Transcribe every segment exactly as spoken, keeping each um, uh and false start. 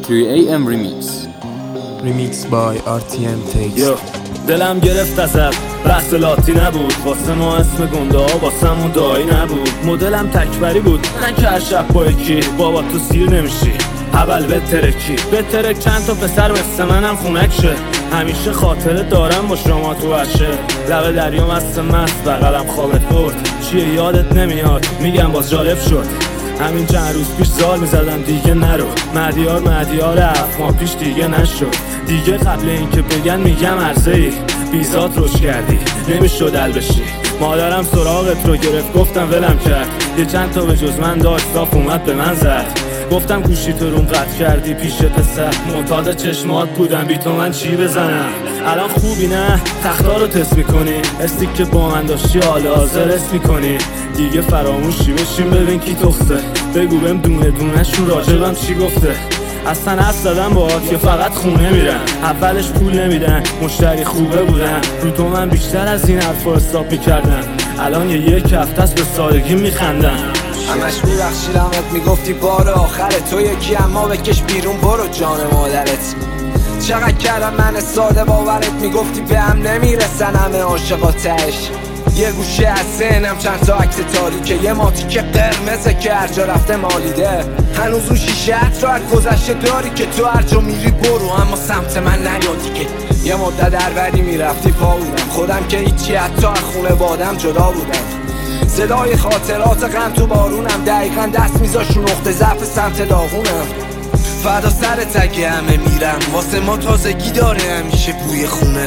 three A M Remix Remix by آر تی ام Takes. یو دلم گرفت ازت بحث لاتی نبود، واسه ما اسم گنده ها واسه مون دایی نبود. مدلم تکبری بود نه که هر شب با یکی بابا تو سیر نمیشی اول به ترکی به ترک چند تا پسر مثل منم خونک شه. همیشه خاطره دارم با شما تو عشه، لب دریا مست مست بغلم خوابت برد. چیه یادت نمیاد میگم باز جالب شد. همین چند روز پیش زال میزدم دیگه نرو، مدیار مدیار هفت ماه پیش دیگه نشد. دیگه قبل این که بگن میگم عرضه ای بیزات روش کردی نمیشد ال بشی. مادرم سراغت رو گرفت گفتم ولم کرد، یه چند تا به جز من داشت صاف اومد به من زد. گفتم گوشی تو روم قطع کردی پیش پسر، معتاد چشمات بودم بی تو من چی بزنم. الان خوبی نه تختا رو تست میکنی، استیک که با من داشتی حالا حاضر است میکنی. دیگه فراموشی بشیم ببین کی تخته، بگو بهم دونه دونه شون راجبم چی گفته. اصلا حرف زدم باهات که فقط خونه میرن، اولش پول نمیدن مشتری خوبه بودن. رو تو من بیشتر از این حرفا حساب میکردن، الان یه یک هفته است به سادگی میخندن. همش میبخشیدمت میگفتی بار آخره تو یکی، اما بکش بیرون برو جان مادرت. چقدر کردم من ساده باورت، میگفتی به هم نمیرسن همه عاشقاتش. یه گوشه از ذهنم چند تا عکس تاریکه، یه ماتی که قرمزه که هر جا رفته مالیده. هنوز اون شیشه رو از گذشته داری که تو هر جا میری برو اما سمت من نیادی که. یه مدت دربری میرفتی پا بودم خودم که هیچی، حتی از خونه بادم جدا بودم. صدای خاطرات غم تو بارونم، دقیقا دست میذاش رو نقطه ضعف سمت داغونم. فردا سر تکه همه میرم، واسه ما تازگی داره همیشه بوی خونه.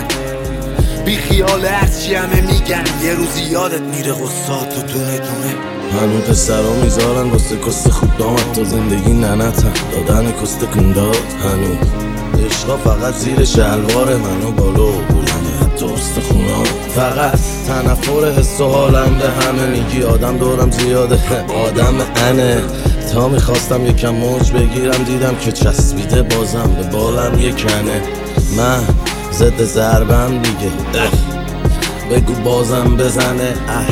بی خیال هرچی همه میگن یه روزی یادت میره غصات تو دونه دونه. هنو پسرها میذارن واسه کست خوب دامد تا زندگی ننتن دادن کست کنداد. هنو عشقا فقط زیر شلوار منو بالا بلنده حتی استخونا. فقط تنفر حس و حالم به همه میگی آدم دورم زیاده آدم انه. تا میخواستم یکم موج بگیرم دیدم که چسبیده بازم به بالم یکنه. من ضد ضربم دیگه اه. بگو بازم بزنه اه.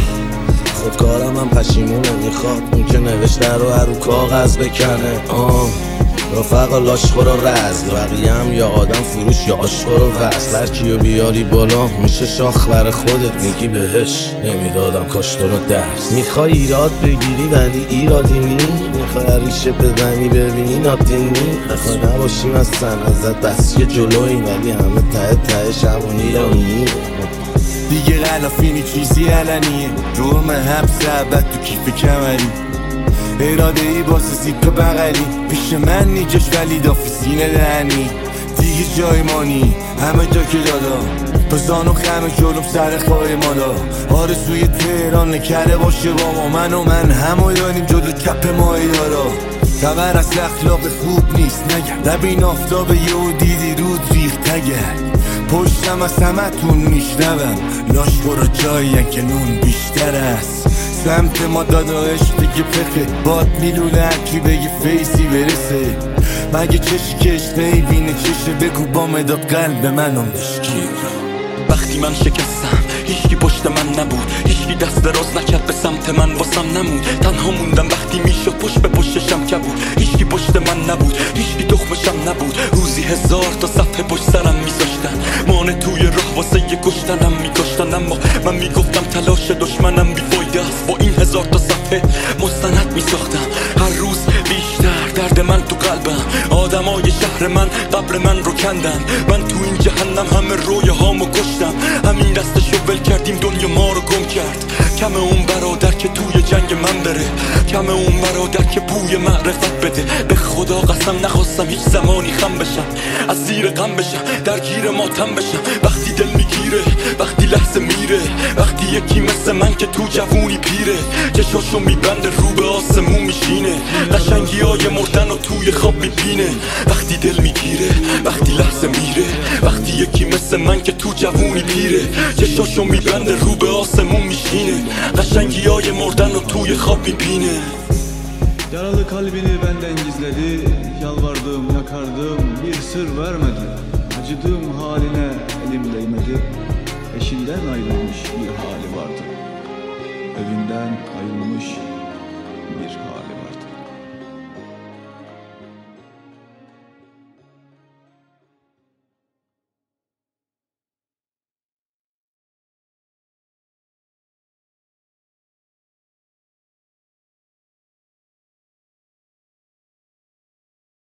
خودکارم هم پشیمونه میخواد اون که نوشته رو هر رو کاغذ بکنه. آه رفقا لاشخور و رزل بقیه هم یا آدم فروش یا آشخور و وصل. هر کیو بیاری بالا میشه شاخ بر خودت میگی بهش نمیدادم کاش تو رو درس. میخوای ایراد بگیری ولی ایرادی نی، میخوای ریشه بزنی ببینی ناتینی. میخوای نباشیم از سن ازت بس یه جلوی ولی همه ته ته شمونی رانی. دیگه غلافینی چیزی علنیه، جرم حبس عبد تو کیف کمری. اراده ای واسه زیپ بغلی پیش من نیجش ولی دافی سینه دهنی. دیگه جای مانی همه جا که دادم پسان و خمه جلوم سر خواهی مالا. آرزوی تهران نکره باشه با ما، من و من همایانیم جلو کپ ماهی دارا. خبر از اخلاق خوب نیست نگرد، نبین آفتاب یه و دیدی رود ریخت نگرد. پشتم از همه تون میشنوم لاش برو جایین که نون بیشتر است. سمت ما داداش دیگه پخه باد میلونه هرکی بگه فیسی برسه. مگه چشی کش نیبینه چشه بگو با مداد قلب منو مشکی. وقتی من شکستم هیچکی پشت من نبود، هیچکی دست دراز نکرد به سمت من واسم نمود. تنها موندم وقتی میشد پشت به پشتشم که بود، هیچکی پشت من نبود هیچکی تخمشم نبود. روزی هزار تا صفحه پشت سرم میذاشتن، مانه توی راه واسه یه کشتنم میکشتن. اما من میگفتم تلاش دشمنم بیفایده است، با این هزار تا صفحه مستند میساختم. هر روز بیشتر درد من تو قلبم، آدمای شهر من قبر من رو کندن. من تو این جهنم همه رویه هامو کشتم، همین دستشو ول کردیم دنیا ما رو گم کرد. کم اون برادر که توی جنگ من بره، کم اون برادر که بوی معرفت بده. به خدا قسم نخواستم هیچ زمانی خم بشم، از زیر غم بشم درگیر ماتم بشم. وقتی دل میگیره وقتی لحظه میره، وقتی یکی مثل من که تو جوونی پیره چشاشو میبنده رو به آسمون میشینه. قشنگی های مردن و توی خواب میبینه. وقتی دل میگیره وقتی لحظه میره، وقتی یکی مثل من که تو جوونی پیره چشاشو میبنده رو به آسمون میشینه. قشنگی های مردن و توی خواب میبینه. Yaralı kalbini benden gizledi, yalvardım yakardım bir sır vermedi. Acıdığım haline elim değmedi, eşinden ayrılmış bir hali vardı. Evinden ayrılmış bir hali vardı.